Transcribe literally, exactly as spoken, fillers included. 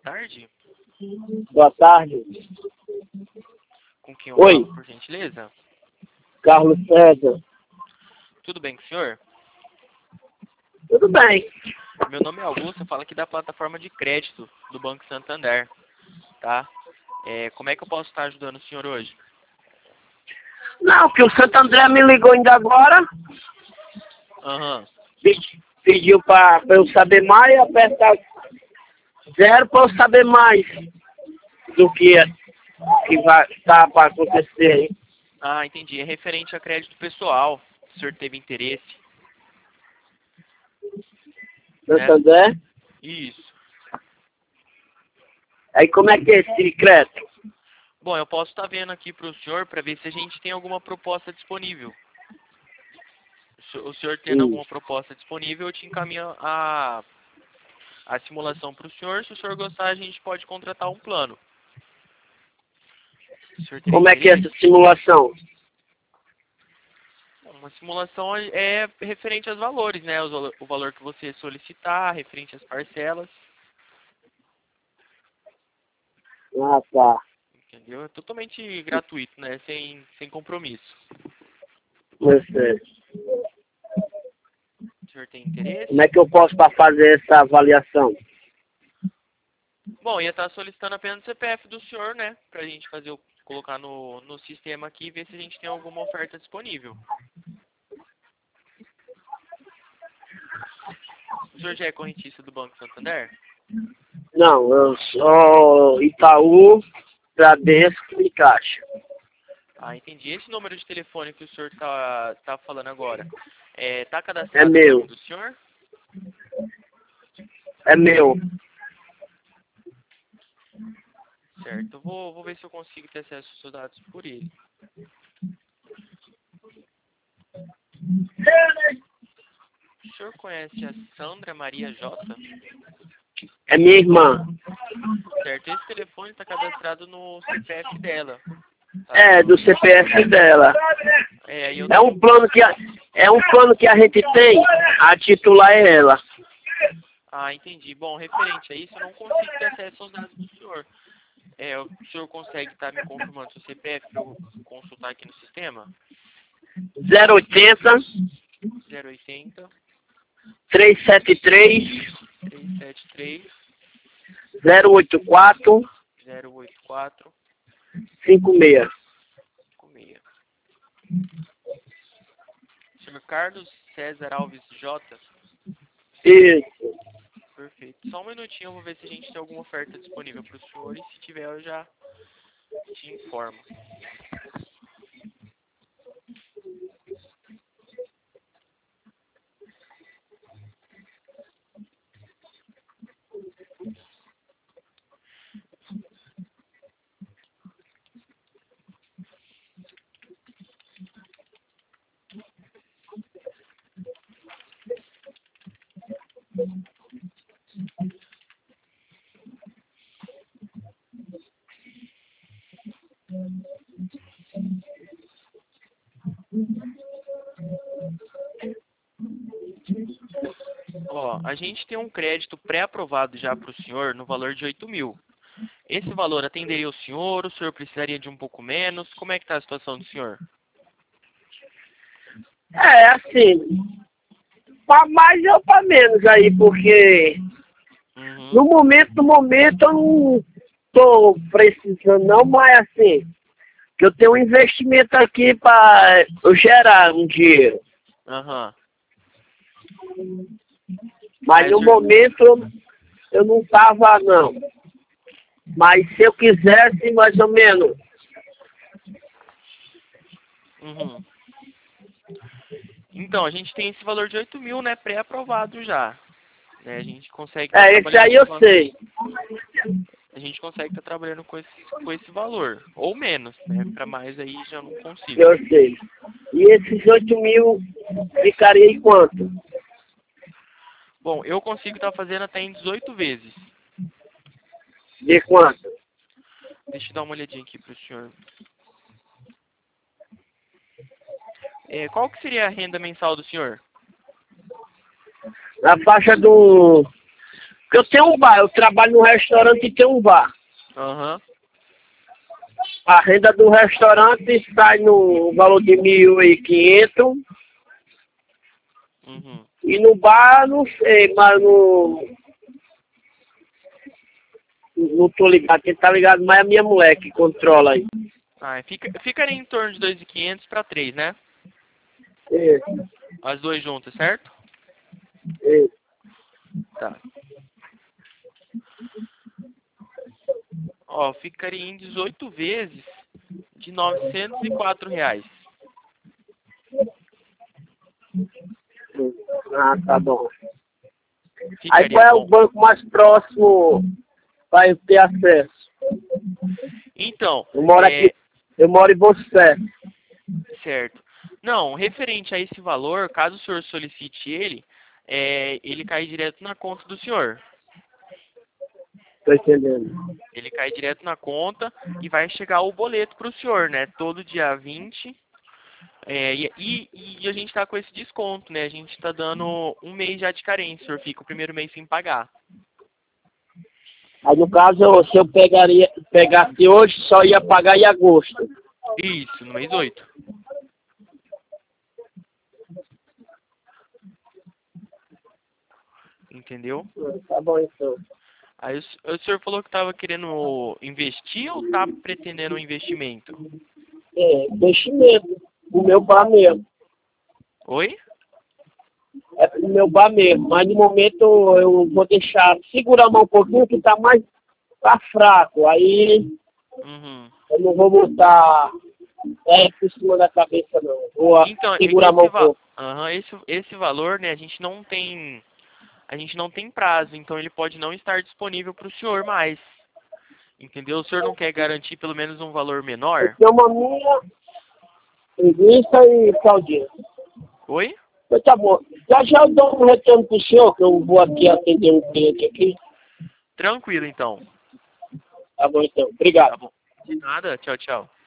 tarde. Boa tarde. Com quem eu Oi. falo, por gentileza? Carlos César. Tudo bem com o senhor? Tudo bem. Meu nome é Augusto, eu falo aqui da plataforma de crédito do Banco Santander, tá? É, como é que eu posso estar ajudando o senhor hoje? Não, que o Santo André me ligou ainda agora, Aham. pedi- pediu para eu saber mais, apertar zero para eu saber mais do que, que vai estar para acontecer aí. Ah, entendi. É referente a crédito pessoal. O senhor teve interesse, né? Santo André. Isso. Aí como é que é esse crédito? Bom, eu posso estar vendo aqui para o senhor para ver se a gente tem alguma proposta disponível. O senhor- o senhor tendo Hum. alguma proposta disponível, eu te encaminho a, a simulação para o senhor. Se o senhor gostar, a gente pode contratar um plano. O senhor teria Como é que é interesse? essa simulação? Uma simulação é referente aos valores, né? Os valo- O valor que você solicitar, referente às parcelas, Ah, tá. entendeu? É totalmente gratuito, né? Sem, sem compromisso. Eu sei. O senhor tem interesse? Como é que eu posso para fazer essa avaliação? Bom, ia estar solicitando apenas o C P F do senhor, né? Pra gente fazer o, colocar no, no sistema aqui e ver se a gente tem alguma oferta disponível. O senhor já é correntista do Banco Santander? Não, eu sou Itaú, Bradesco e Caixa. Ah, entendi. Esse número de telefone que o senhor tá, tá falando agora, é, tá É cadastrado no nome meu. do senhor? É meu. Certo. Eu vou, vou ver se eu consigo ter acesso aos seus dados por ele. O senhor conhece a Sandra Maria Jota? É minha irmã. Certo. Esse telefone está cadastrado no C P F dela. Tá? É, do C P F dela. É, aí eu É um tenho... plano que a, é um plano que a gente tem, a titular é ela. Ah, entendi. Bom, referente a isso, eu não consigo ter acesso aos dados do senhor. É, o senhor consegue estar me confirmando seu C P F para eu consultar aqui no sistema? zero oitenta, zero oitenta, trezentos e setenta e três, trezentos e setenta e três, zero oitenta e quatro, zero oitenta e quatro, cinquenta e seis. cinquenta e seis. senhor Carlos César Alves J. Isso. Perfeito. Só um minutinho, eu vou ver se a gente tem alguma oferta disponível para o senhor. E se tiver, eu já te informo. Ó, a gente tem um crédito pré-aprovado já para o senhor no valor de oito mil. Esse valor atenderia o senhor? O senhor precisaria de um pouco menos? Como é que está a situação do senhor? É, assim, para mais ou para menos aí, porque Uhum. no momento, no momento eu não tô precisando não, mas assim, que eu tenho um investimento aqui para eu gerar um dinheiro. Aham. Mas Mas no o senhor... momento eu, eu não tava não. Mas se eu quisesse, mais ou menos, Uhum. Então, a gente tem esse valor de oito mil, né, pré-aprovado já. Né, a gente consegue estar é, esse trabalhando aí com eu esse valor. sei. A gente consegue estar trabalhando com esse, com esse valor. Ou menos, né? Para mais aí já não consigo. Eu sei. E esses oito mil ficaria em quanto? Bom, eu consigo estar fazendo até em dezoito vezes. De quanto? Deixa eu dar uma olhadinha aqui para o senhor. É, qual que seria a renda mensal do senhor? Na faixa do Porque eu tenho um bar, eu trabalho no restaurante e tenho um bar. Aham. A renda do restaurante sai no valor de mil e quinhentos. Uhum. E no bar, não sei, mas no... Não tô ligado, quem tá ligado mais é a minha mulher que controla aí. Ah, fica, ficaria em torno de dois mil e quinhentos para três, né? É, As duas juntas, certo? é. Tá. Ó, ficaria em dezoito vezes de novecentos e quatro reais. Ah, tá bom. Aí Ficaria qual é o bom. banco mais próximo para eu ter acesso? Então, Eu moro é, aqui, eu moro em você. certo. Não, referente a esse valor, caso o senhor solicite ele, é, ele cai direto na conta do senhor. Tô entendendo. Ele cai direto na conta e vai chegar o boleto para o senhor, né? Todo dia vinte. É, e, e, e a gente está com esse desconto, né? A gente está dando um mês já de carência. O senhor fica o primeiro mês sem pagar. Aí no caso, eu- se eu pegaria, pegasse hoje, só ia pagar em agosto. Isso, no mês oito. Entendeu? Tá bom então. Aí o, s- o senhor falou que estava querendo investir ou está pretendendo um investimento? É, investimento. O meu bar mesmo. Oi? É pro meu bar mesmo. Mas no momento eu vou deixar segurar mais um pouquinho que tá mais tá fraco. Aí Uhum. eu não vou botar é, por cima da cabeça não. Vou Então, e- segurar mais esse, um va pouco. Aham, esse, esse valor, né, a gente não tem, a gente não tem prazo, então ele pode não estar disponível para o senhor mais. Entendeu? O senhor não quer garantir pelo menos um valor menor? Eu tenho uma minha, linguiça e caldinha. Oi? Então tá bom. Já já eu dou um retorno pro senhor, que eu vou aqui atender um cliente aqui. Tranquilo, então. Tá bom então. Obrigado. Tá bom. De nada. Tchau, tchau.